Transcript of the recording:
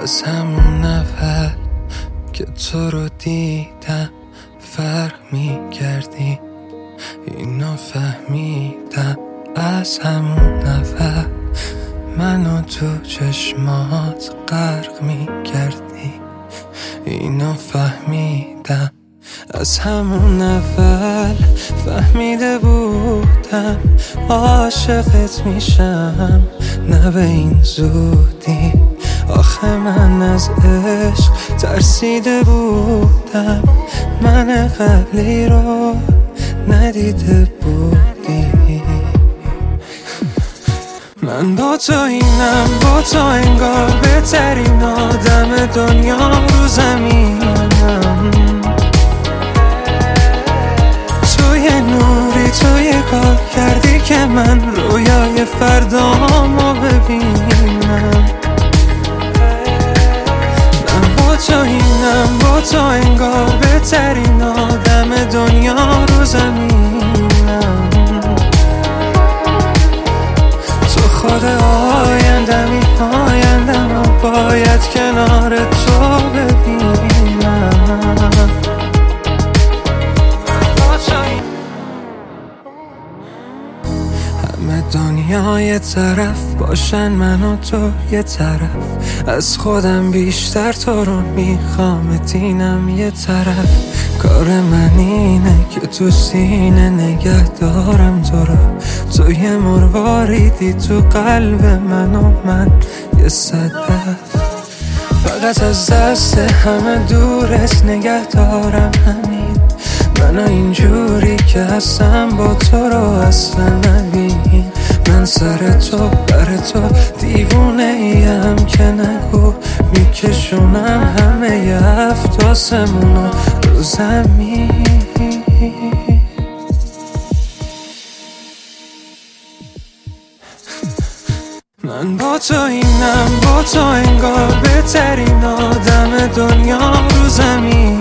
از همون اول که تو رو دیدم فرق می‌کردی، اینو فهمیدم از همون اول منو تو چشمات غرق می‌کردی، اینو فهمیدم از همون اول. فهمیده بودم عاشقت میشم، نه به این زودی. آخه من از عشق ترسیده بودم، من قبلی رو ندیده بودی. من با تو اینم، با تو انگار بهترین آدم دنیا رو زمینم. تو یه نوری، تو یه کار کردی که من رویای فردامو ببینم. من با تو اینم، با تو انگار بهترین آدم دنیا رو زمینم. تو خود آیندمی، آیندم و باید کنار تو ببینم. همه دنیا یه طرف باشن، من و تو یه طرف. از خودم بیشتر تو رو میخوام، اینم یه طرف. کار من اینه که تو سینه نگه دارم تو رو. تو یه مرواریدی تو قلب من و من یه صدف. فقط از دست همه دورت نگه دارم، همین منو اینجوری که هستم با تو رو اصلا نبین. من سر تو بر تو دیوونه ایم که نگو، میکشونم همه ی هفتاسمونو رو زمین. من با تو اینم، با تو انگار بهترین آدم دنیا رو زمین.